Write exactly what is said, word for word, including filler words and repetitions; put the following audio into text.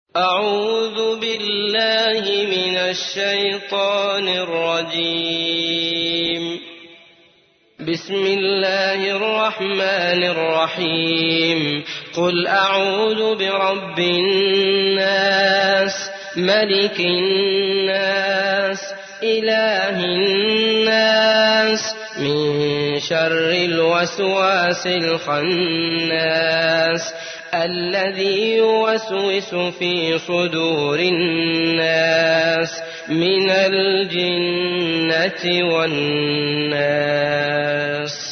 أعوذ بالله من الشيطان الرجيم. بسم الله الرحمن الرحيم. قل أعوذ برب الناس ملك الناس إله الناس من شر الوسواس الخناس الذي يوسوس في صدور الناس من الجنة والناس.